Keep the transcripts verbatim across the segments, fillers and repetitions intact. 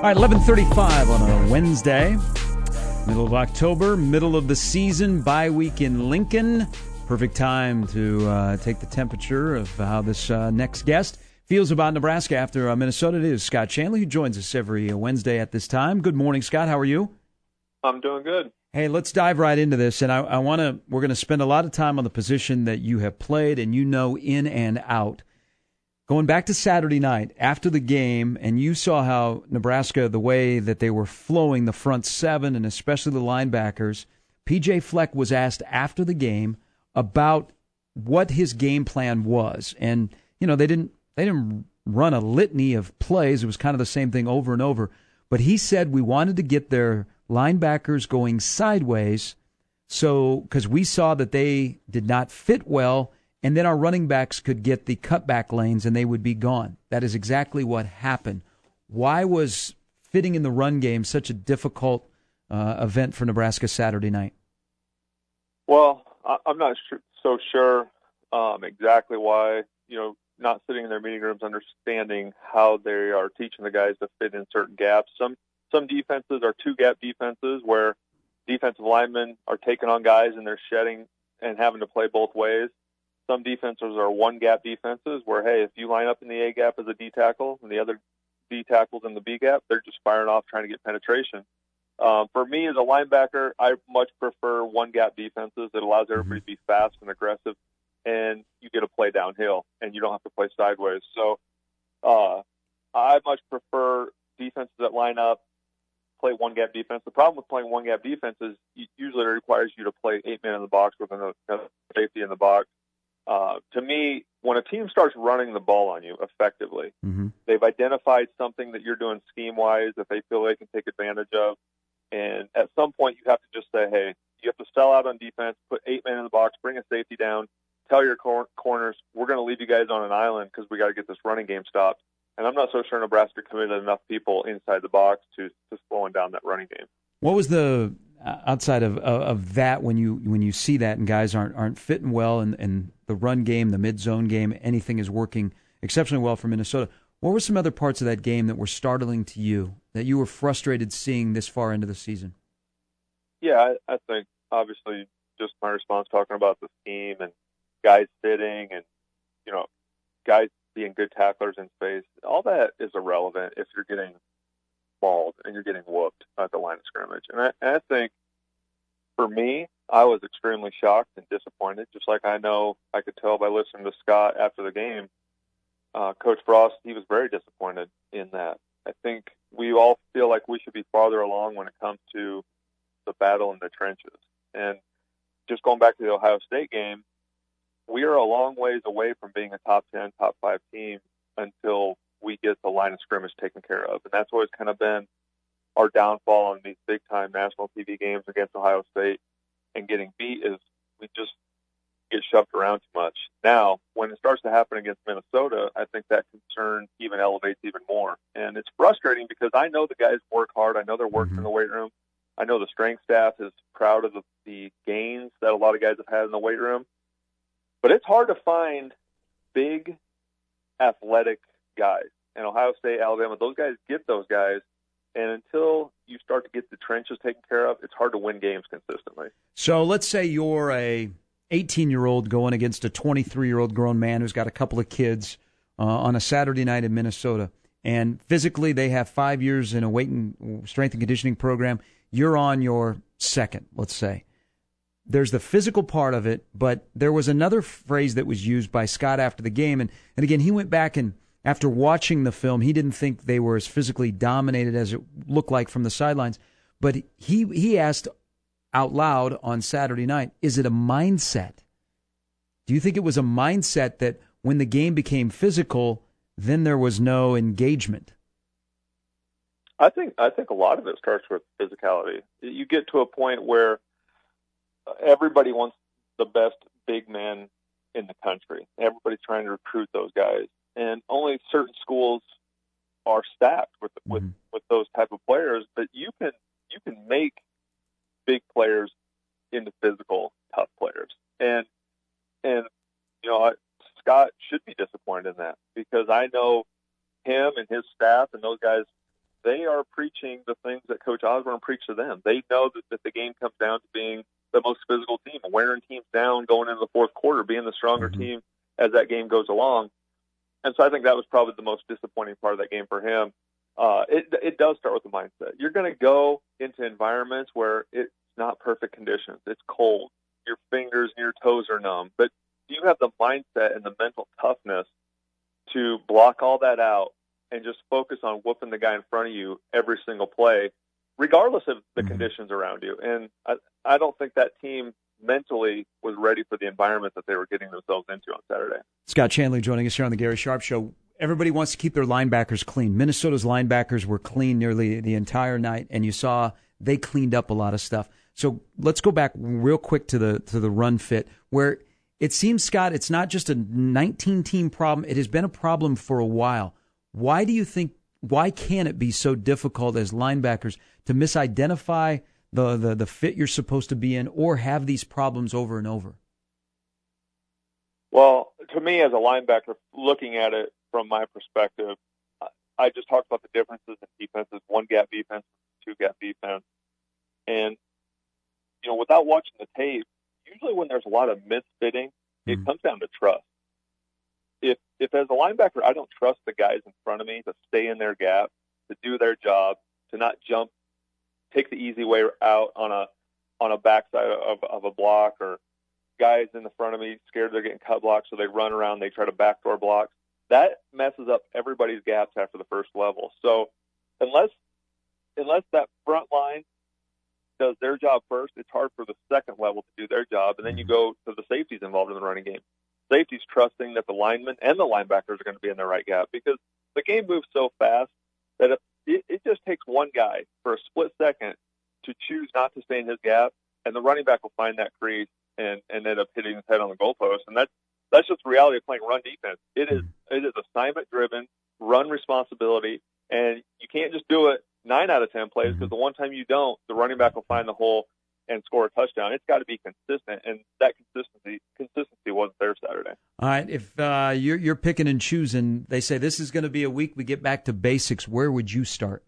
right, eleven thirty-five on a Wednesday, middle of October, middle of the season, bye week in Lincoln. Perfect time to uh, take the temperature of how this uh, next guest feels about Nebraska after uh, Minnesota. It is Scott Shanley, who joins us every Wednesday at this time. Good morning, Scott. How are you? I'm doing good. Hey, let's dive right into this, and I, I want to. We're going to spend a lot of time on the position that you have played and you know in and out. Going back to Saturday night after the game, and you saw how Nebraska, the way that they were flowing the front seven and especially the linebackers. P J Fleck was asked after the game about what his game plan was, and you know they didn't they didn't run a litany of plays. It was kind of the same thing over and over. But he said we wanted to get their linebackers going sideways, so because we saw that they did not fit well. And then our running backs could get the cutback lanes and they would be gone. That is exactly what happened. Why was fitting in the run game such a difficult uh, event for Nebraska Saturday night? Well, I'm not so sure um, exactly why, you know, not sitting in their meeting rooms, understanding how they are teaching the guys to fit in certain gaps. Some some defenses are two-gap defenses where defensive linemen are taking on guys and they're shedding and having to play both ways. Some defenses are one-gap defenses where, hey, if you line up in the A-gap as a D-tackle and the other D-tackles in the B-gap, they're just firing off trying to get penetration. Um, for me as a linebacker, I much prefer one-gap defenses that allows everybody to be fast and aggressive, and you get a play downhill, and you don't have to play sideways. So uh, I much prefer defenses that line up, play one-gap defense. The problem with playing one-gap defense is usually it requires you to play eight men in the box with another safety in the box. Uh, to me, when a team starts running the ball on you effectively, mm-hmm. they've identified something that you're doing scheme-wise that they feel they can take advantage of. And at some point, you have to just say, hey, you have to sell out on defense, put eight men in the box, bring a safety down, tell your cor- corners, we're going to leave you guys on an island because we got to get this running game stopped. And I'm not so sure Nebraska committed enough people inside the box to, to slowing down that running game. What was the outside of, of of that when you when you see that and guys aren't aren't fitting well and, and the run game, the mid zone game, anything is working exceptionally well for Minnesota? What were some other parts of that game that were startling to you, that you were frustrated seeing this far into the season? Yeah, I, I think obviously just my response talking about the scheme and guys fitting and you know guys being good tacklers in space. All that is irrelevant if you're getting mauled and you're getting whooped at the line of scrimmage. And I, and I think, for me, I was extremely shocked and disappointed, just like I know I could tell by listening to Scott after the game. Uh, Coach Frost, he was very disappointed in that. I think we all feel like we should be farther along when it comes to the battle in the trenches. And just going back to the Ohio State game, we are a long ways away from being a top ten, top five team until we get the line of scrimmage taken care of. And that's always kind of been our downfall on these big-time national T V games against Ohio State and getting beat is we just get shoved around too much. Now, when it starts to happen against Minnesota, I think that concern even elevates even more. And it's frustrating because I know the guys work hard. I know they're working mm-hmm. in the weight room. I know the strength staff is proud of the, the gains that a lot of guys have had in the weight room. But it's hard to find big, athletic guys. And Ohio State, Alabama, those guys get those guys. And until you start to get the trenches taken care of, it's hard to win games consistently. So let's say you're a eighteen-year-old going against a twenty-three-year-old grown man who's got a couple of kids uh, on a Saturday night in Minnesota. And physically they have five years in a weight and strength and conditioning program. You're on your second, let's say. There's the physical part of it, but there was another phrase that was used by Scott after the game. And, and again, he went back and after watching the film, he didn't think they were as physically dominated as it looked like from the sidelines. But he he asked out loud on Saturday night, is it a mindset? Do you think it was a mindset that when the game became physical, then there was no engagement? I think I think a lot of it starts with physicality. You get to a point where everybody wants the best big man in the country. Everybody's trying to recruit those guys. And only certain schools are stacked with with, mm-hmm. with those type of players. But you can you can make big players into physical, tough players. And and you know Scott should be disappointed in that because I know him and his staff and those guys. They are and preach to them. They know that, that the game comes down to being the most physical team, wearing teams down going into the fourth quarter, being the stronger mm-hmm. team as that game goes along. And so I think that was probably the most disappointing part of that game for him. Uh, it, it does start with the mindset. You're going to go into environments where it's not perfect conditions. It's cold. Your fingers and your toes are numb. But do you have the mindset and the mental toughness to block all that out and just focus on whooping the guy in front of you every single play, regardless of the mm-hmm. conditions around you? And I, I don't think that team mentally was ready for the environment that they were getting themselves into on Saturday. Scott Chanley joining us here on the Gary Sharp Show. Everybody wants to keep their linebackers clean. Minnesota's linebackers were clean nearly the entire night, and you saw they cleaned up a lot of stuff. So let's go back real quick to the to the run fit, where it seems, Scott, it's not just a nineteen-team problem. It has been a problem for a while. Why do you think, why can it be so difficult as linebackers to misidentify the, the, the fit you're supposed to be in or have these problems over and over? Well, to me as a linebacker, looking at it from my perspective, I just talked about the differences in defenses, one-gap defense, two-gap defense. And, you know, without watching the tape, usually when there's a lot of misfitting, it mm-hmm. comes down to trust. If, if as a linebacker, I don't trust the guys in front of me to stay in their gap, to do their job, to not jump, take the easy way out on a on a backside of, of a block, or guys in the front of me scared they're getting cut blocks, so they run around, they try to backdoor block. That messes up everybody's gaps after the first level. So unless unless that front line does their job first, it's hard for the second level to do their job, and then you go to the safeties involved in the running game. Safeties trusting that the linemen and the linebackers are going to be in the right gap, because the game moves so fast that it, it, it just takes one guy for a split second to choose not to stay in his gap, and the running back will find that crease and, and end up hitting his head on the goalpost. And that's that's just the reality of playing run defense. It is it is assignment driven, run responsibility, and you can't just do it nine out of ten plays, because the one time you don't, the running back will find the hole and score a touchdown. It's got to be consistent, and that consistency consistency wasn't there Saturday. All right, if uh, you're, you're picking and choosing, they say this is going to be a week we get back to basics, where would you start?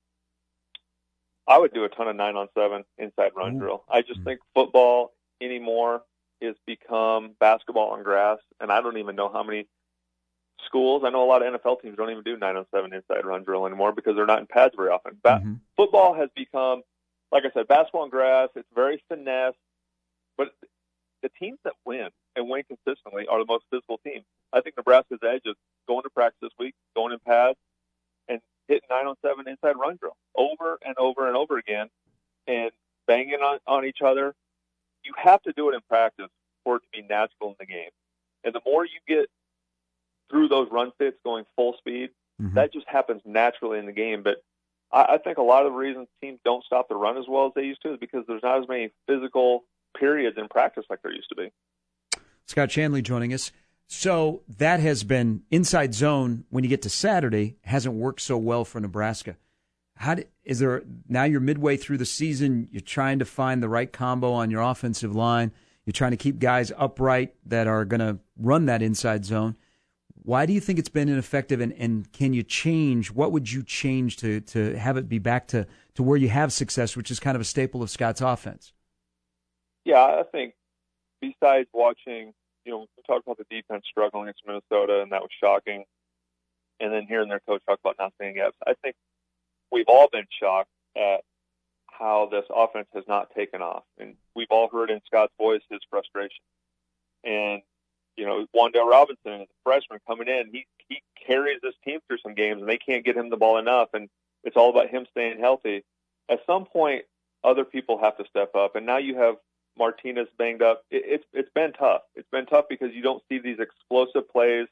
I would do a ton of nine on seven inside run Ooh. drill. I just mm-hmm. think football anymore has become basketball on grass, and I don't even know how many schools. I know a lot of N F L teams don't even do nine on seven inside run drill anymore because they're not in pads very often. Ba- mm-hmm. Football has become, like I said, basketball on grass. It's very finesse, but the teams that win and win consistently are the most physical teams. I think Nebraska's edge is going to practice this week, going in pads, and hitting nine on seven inside run drill over and over and over again, and banging on, on each other. You have to do it in practice for it to be natural in the game. And the more you get through those run fits going full speed, mm-hmm. that just happens naturally in the game. But I, I think a lot of the reasons teams don't stop the run as well as they used to is because there's not as many physical periods in practice like there used to be. Scott Chanley joining us. So that has been inside zone when you get to Saturday hasn't worked so well for Nebraska. How do, is there now you're midway through the season, you're trying to find the right combo on your offensive line. You're trying to keep guys upright that are going to run that inside zone. Why do you think it's been ineffective, and, and can you change? What would you change to, to have it be back to, to where you have success, which is kind of a staple of Scott's offense? Yeah, I think besides watching, you know, we talked about the defense struggling against Minnesota, and that was shocking. And then hearing their coach talk about not staying gaps, I think we've all been shocked at how this offense has not taken off. And we've all heard in Scott's voice his frustration. And, you know, Wan'Dale Robinson is a freshman coming in. He he carries this team through some games, and they can't get him the ball enough. And it's all about him staying healthy. At some point, other people have to step up. And now you have Martinez banged up. It, it's it's been tough. It's been tough because you don't see these explosive plays.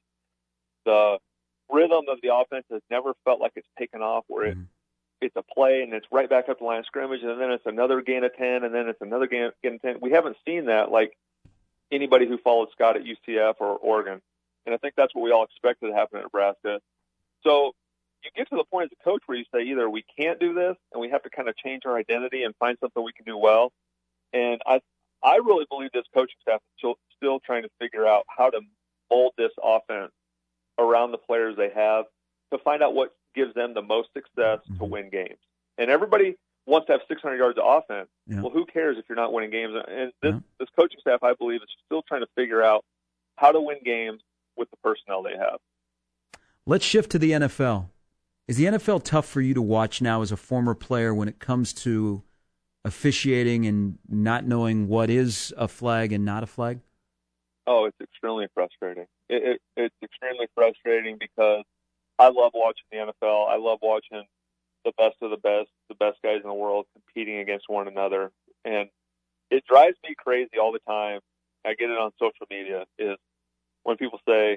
The rhythm of the offense has never felt like it's taken off, where it, mm-hmm. it's a play and it's right back up the line of scrimmage, and then it's another gain of ten, and then it's another gain, gain of ten. We haven't seen that like anybody who followed Scott at U C F or Oregon. And I think that's what we all expected to happen at Nebraska. So you get to the point as a coach where you say either we can't do this and we have to kind of change our identity and find something we can do well. And I I really believe this coaching staff is still, still trying to figure out how to mold this offense around the players they have to find out what gives them the most success to win games. And everybody wants to have six hundred yards of offense. Yeah. Well, who cares if you're not winning games? And this, Yeah. this coaching staff, I believe, is still trying to figure out how to win games with the personnel they have. Let's shift to the N F L. Is the N F L tough for you to watch now as a former player when it comes to officiating and not knowing what is a flag and not a flag? Oh, it's extremely frustrating. It, it, it's extremely frustrating because I love watching the N F L. I love watching the best of the best, the best guys in the world competing against one another. And it drives me crazy all the time. I get it on social media, is when people say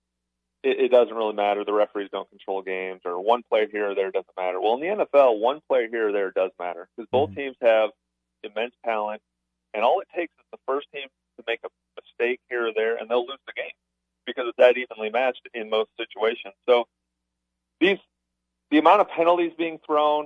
it, it doesn't really matter, the referees don't control games, or one play here or there doesn't matter. Well, in the N F L, one play here or there does matter because both Mm-hmm. teams have immense talent, and all it takes is the first team to make a mistake here or there, and they'll lose the game because it's that evenly matched in most situations. So these the amount of penalties being thrown,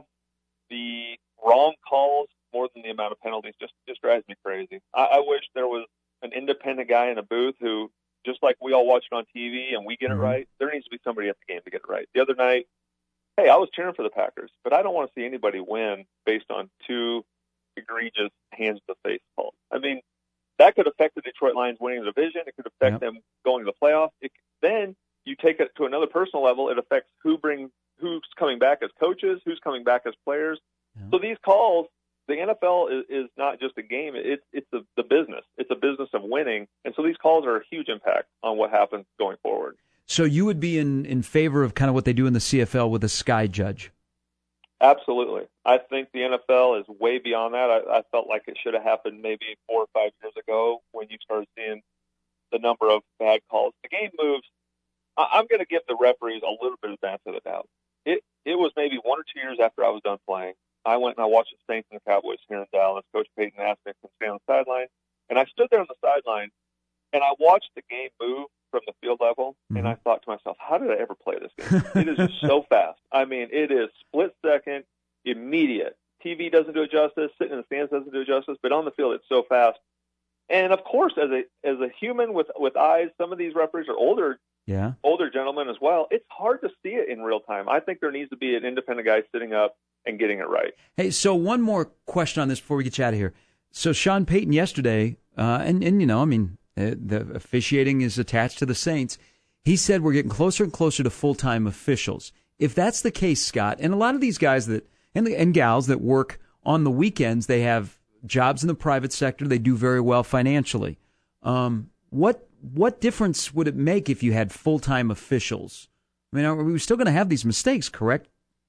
the wrong calls more than the amount of penalties just, just drives me crazy. I, I wish there was an independent guy in a booth who, just like we all watch it on T V and we get Mm-hmm. it right, there needs to be somebody at the game to get it right. The other night, hey, I was cheering for the Packers, but I don't want to see anybody win based on two egregious hands to the face calls. I mean, that could affect the Detroit Lions winning the division. It could affect Yep. them going to the playoffs. It, then you take it to another personal level. It affects who brings, who's coming back as coaches, who's coming back as players. Yeah. So these calls, the N F L is, is not just a game. It's it's the, the business. It's a business of winning. And so these calls are a huge impact on what happens going forward. So you would be in, in favor of kind of what they do in the C F L with a sky judge? Absolutely. I think the N F L is way beyond that. I, I felt like it should have happened maybe four or five years ago when you started seeing the number of bad calls. The game moves. I, I'm going to give the referees a little bit of the benefit of the doubt. It it was maybe one or two years after I was done playing. I went and I watched the Saints and the Cowboys here in Dallas. Coach Payton asked me to stay on the sideline, and I stood there on the sideline, and I watched the game move from the field level, Mm-hmm. and I thought to myself, how did I ever play this game? It is just so fast. I mean, it is split second, immediate. T V doesn't do it justice. Sitting in the stands doesn't do it justice. But on the field, it's so fast. And of course, as a as a human with with eyes, some of these referees are older, Yeah. older gentlemen as well. It's hard to see it in real time. I think there needs to be an independent guy sitting up and getting it right. Hey, so one more question on this before we get you out of here. So Sean Payton yesterday, uh, and, and, you know, I mean, uh, the officiating is attached to the Saints. He said we're getting closer and closer to full-time officials. If that's the case, Scott, and a lot of these guys that and, and gals that work on the weekends, they have jobs in the private sector. They do very well financially. Um, what what difference would it make if you had full-time officials? I mean, are we still going to have these mistakes, correct?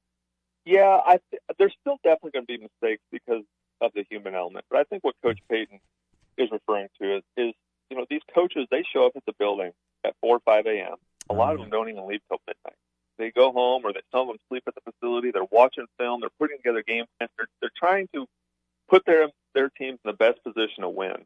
Yeah, I th- there's still definitely going to be mistakes because of the human element. But I think what Coach Payton is referring to is, is you know, these coaches, they show up at the building at four or five a.m. A lot of them don't even leave till midnight. They go home, or they, some of them sleep at the facility. They're watching film. They're putting together game plans. They're, they're trying to put their their teams in the best position to win.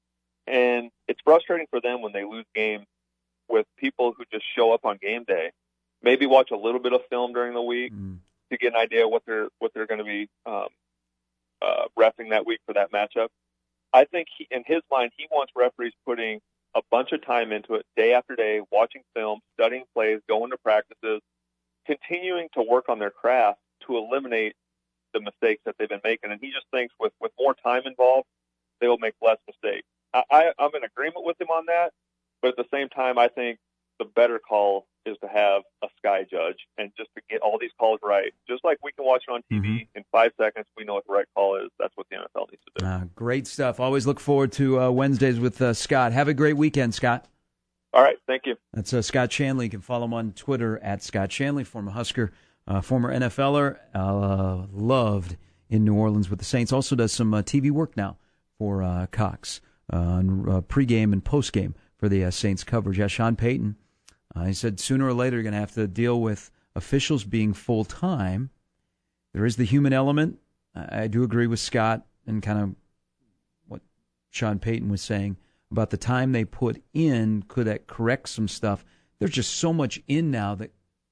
And it's frustrating for them when they lose games with people who just show up on game day, maybe watch a little bit of film during the week Mm. to get an idea what they're what they're going to be um, uh, reffing that week for that matchup. I think he, in his mind, he wants referees putting a bunch of time into it, day after day, watching film, studying plays, going to practices, continuing to work on their craft to eliminate the mistakes that they've been making. And he just thinks with, with more time involved, they will make less mistakes. I, I, I'm in agreement with him on that, but at the same time, I think the better call is to have a sky judge and just to get all these calls right. Just like we can watch it on T V, Mm-hmm. in five seconds, we know what the right call is. That's what the N F L needs to do. Uh, great stuff. Always look forward to uh, Wednesdays with uh, Scott. Have a great weekend, Scott. All right, thank you. That's uh, Scott Shanley. You can follow him on Twitter at Scott Shanley, former Husker, uh, former N F L er, uh, loved in New Orleans with the Saints. Also does some uh, T V work now for uh, Cox, uh, on, uh, pregame and postgame for the uh, Saints coverage. Yeah, Sean Payton, uh, he said sooner or later you're going to have to deal with officials being full-time. There is the human element. I, I do agree with Scott and kind of what Sean Payton was saying about the time they put in. Could that correct some stuff? There's just so much in now that,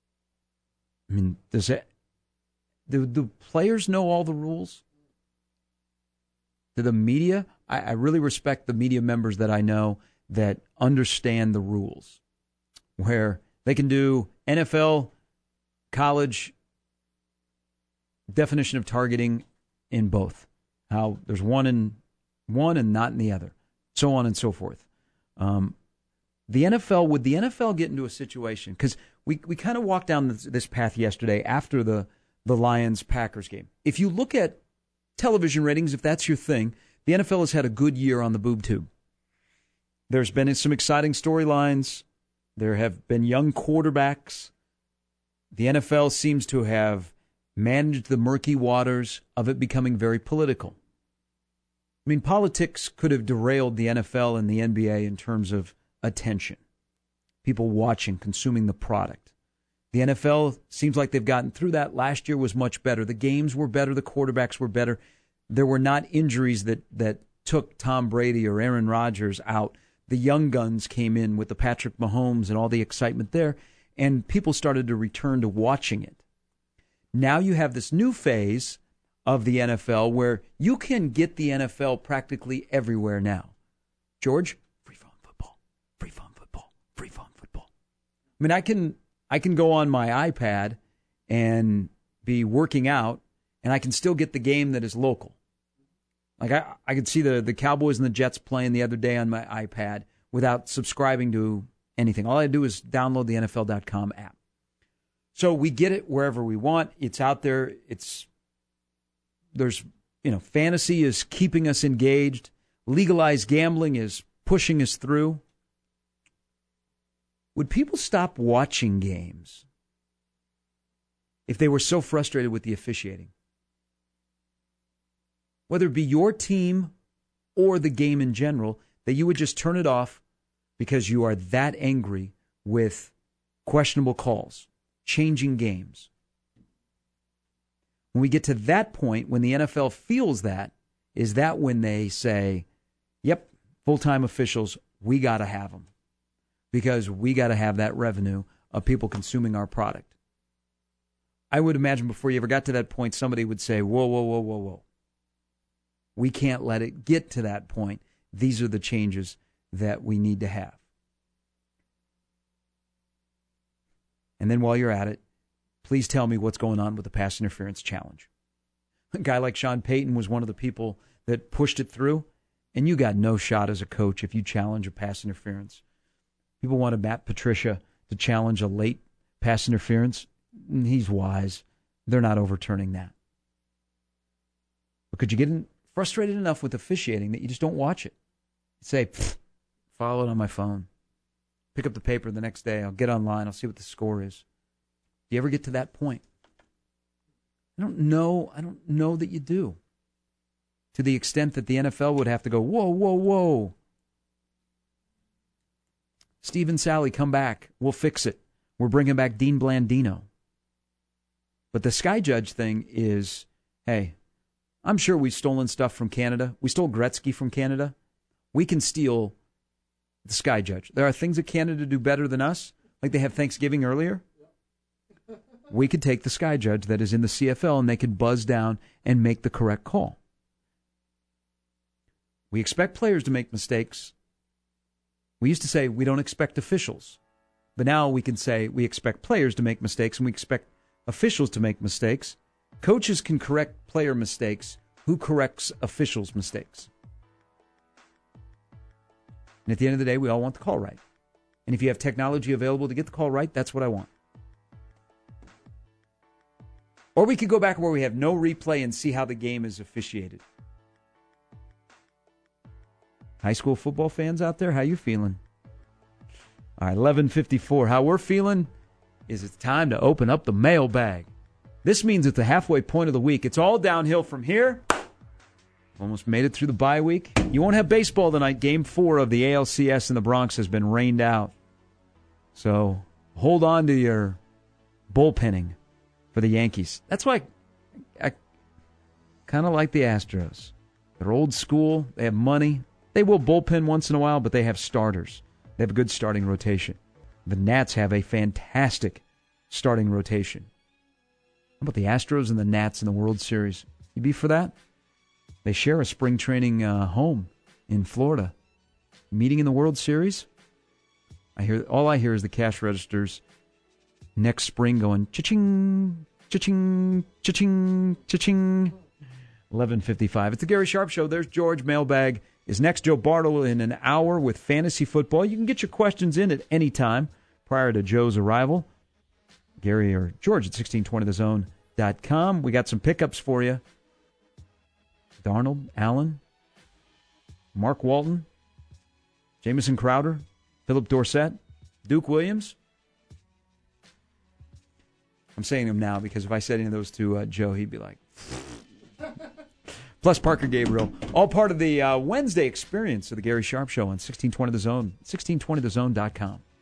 I mean, does that, do the players know all the rules? Do the media? I, I really respect the media members that I know that understand the rules, where they can do N F L, college definition of targeting, in both. How there's one in one and not in the other, so on and so forth. Um, the N F L, would the N F L get into a situation, because we, we kind of walked down this, this path yesterday after the, the Lions-Packers game. If you look at television ratings, if that's your thing, the N F L has had a good year on the boob tube. There's been some exciting storylines. There have been young quarterbacks. The N F L seems to have managed the murky waters of it becoming very political. I mean, politics could have derailed the N F L and the N B A in terms of attention, people watching, consuming the product. The N F L seems like they've gotten through that. Last year was much better. The games were better. The quarterbacks were better. There were not injuries that, that took Tom Brady or Aaron Rodgers out. The young guns came in with the Patrick Mahomes and all the excitement there, and people started to return to watching it. Now you have this new phase of the N F L where you can get the N F L practically everywhere now. George, free phone football, free phone football, free phone football. I mean, I can I can go on my iPad and be working out, and I can still get the game that is local. Like I, I could see the, the Cowboys and the Jets playing the other day on my iPad without subscribing to anything. All I do is download the N F L dot com app. So we get it wherever we want. It's out there. It's there's you know fantasy is keeping us engaged. Legalized gambling is pushing us through. Would people stop watching games if they were so frustrated with the officiating? Whether it be your team or the game in general, that you would just turn it off because you are that angry with questionable calls, changing games. When we get to that point, when the N F L feels that, is that when they say, yep, full-time officials, we got to have them because we got to have that revenue of people consuming our product. I would imagine before you ever got to that point, somebody would say, whoa, whoa, whoa, whoa, whoa. We can't let it get to that point. These are the changes that we need to have. And then while you're at it, please tell me what's going on with the pass interference challenge. A guy like Sean Payton was one of the people that pushed it through, and you got no shot as a coach if you challenge a pass interference. People wanted Matt Patricia to challenge a late pass interference. He's wise. They're not overturning that. But could you get in? Frustrated enough with officiating that you just don't watch it. Say, follow it on my phone. Pick up the paper the next day. I'll get online. I'll see what the score is. Do you ever get to that point? I don't know. I don't know that you do. To the extent that the N F L would have to go, whoa, whoa, whoa. Steve and Sally, come back. We'll fix it. We're bringing back Dean Blandino. But the Sky Judge thing is, hey, I'm sure we've stolen stuff from Canada. We stole Gretzky from Canada. We can steal the Sky Judge. There are things that Canada do better than us, like they have Thanksgiving earlier. We could take the Sky Judge that is in the C F L, and they could buzz down and make the correct call. We expect players to make mistakes. We used to say we don't expect officials. But now we can say we expect players to make mistakes, and we expect officials to make mistakes. Coaches can correct player mistakes. Who corrects officials' mistakes? And at the end of the day, we all want the call right. And if you have technology available to get the call right, that's what I want. Or we could go back where we have no replay and see how the game is officiated. High school football fans out there, how you feeling? All right, eleven fifty-four. How we're feeling is it's time to open up the mailbag. This means at the halfway point of the week, it's all downhill from here. Almost made it through the bye week. You won't have baseball tonight. Game four of the A L C S in the Bronx has been rained out. So hold on to your bullpenning for the Yankees. That's why I, I kind of like the Astros. They're old school. They have money. They will bullpen once in a while, but they have starters. They have a good starting rotation. The Nats have a fantastic starting rotation. How about the Astros and the Nats in the World Series? You be for that? They share a spring training uh, home in Florida. Meeting in the World Series? I hear all I hear is the cash registers next spring going cha-ching, cha-ching, cha-ching, cha-ching. eleven fifty-five. It's the Gary Sharp Show. There's George. Mailbag is next. Joe Bartle in an hour with fantasy football. You can get your questions in at any time prior to Joe's arrival. Gary or George at sixteen twenty the zone dot com. We got some pickups for you. Darnold, Allen, Mark Walton, Jamison Crowder, Philip Dorsett, Duke Williams. I'm saying them now because if I said any of those to uh, Joe, he'd be like... Plus Parker Gabriel. All part of the uh, Wednesday experience of the Gary Sharp Show on sixteen twenty the zone, sixteen twenty the zone dot com.